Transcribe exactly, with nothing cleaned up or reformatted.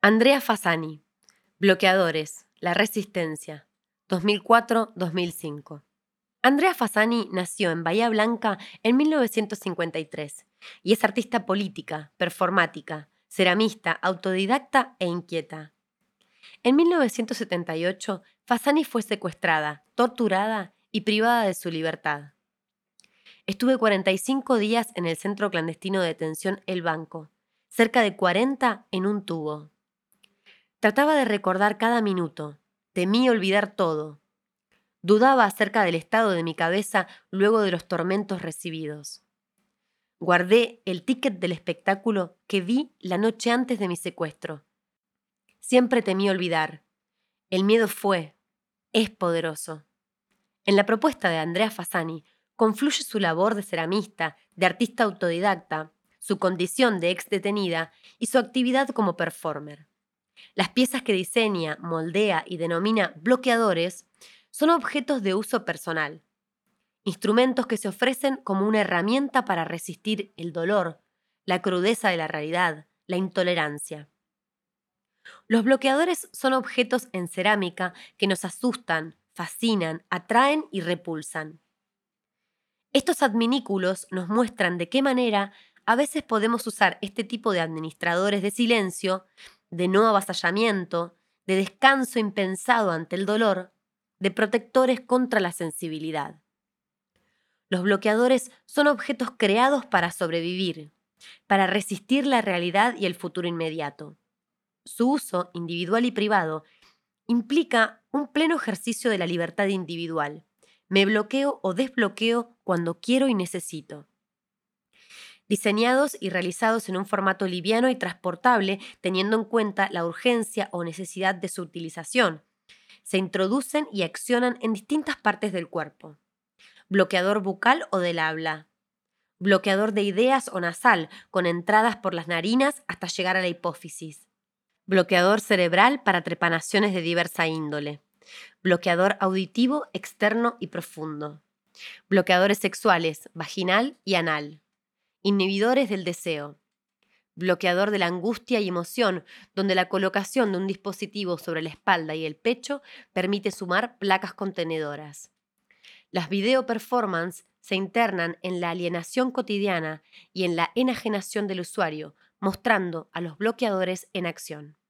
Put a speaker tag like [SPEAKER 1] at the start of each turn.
[SPEAKER 1] Andrea Fasani, Bloqueadores, la resistencia, dos mil cuatro a dos mil cinco. Andrea Fasani nació en Bahía Blanca en mil novecientos cincuenta y tres y es artista política, performática, ceramista, autodidacta e inquieta. En mil novecientos setenta y ocho, Fasani fue secuestrada, torturada y privada de su libertad. Estuve cuarenta y cinco días en el centro clandestino de detención El Banco, cerca de cuarenta en un tubo. Trataba de recordar cada minuto, temí olvidar todo. Dudaba acerca del estado de mi cabeza luego de los tormentos recibidos. Guardé el ticket del espectáculo que vi la noche antes de mi secuestro. Siempre temí olvidar. El miedo fue, es poderoso. En la propuesta de Andrea Fasani confluye su labor de ceramista, de artista autodidacta, su condición de ex detenida y su actividad como performer. Las piezas que diseña, moldea y denomina bloqueadores son objetos de uso personal, instrumentos que se ofrecen como una herramienta para resistir el dolor, la crudeza de la realidad, la intolerancia. Los bloqueadores son objetos en cerámica que nos asustan, fascinan, atraen y repulsan. Estos adminículos nos muestran de qué manera a veces podemos usar este tipo de administradores de silencio, de no avasallamiento, de descanso impensado ante el dolor, de protectores contra la sensibilidad. Los bloqueadores son objetos creados para sobrevivir, para resistir la realidad y el futuro inmediato. Su uso, individual y privado, implica un pleno ejercicio de la libertad individual. Me bloqueo o desbloqueo cuando quiero y necesito. Diseñados y realizados en un formato liviano y transportable, teniendo en cuenta la urgencia o necesidad de su utilización. Se introducen y accionan en distintas partes del cuerpo. Bloqueador bucal o del habla. Bloqueador de ideas o nasal, con entradas por las narinas hasta llegar a la hipófisis. Bloqueador cerebral para trepanaciones de diversa índole. Bloqueador auditivo externo y profundo. Bloqueadores sexuales, vaginal y anal. Inhibidores del deseo. Bloqueador de la angustia y emoción, donde la colocación de un dispositivo sobre la espalda y el pecho permite sumar placas contenedoras. Las video performance se internan en la alienación cotidiana y en la enajenación del usuario, mostrando a los bloqueadores en acción.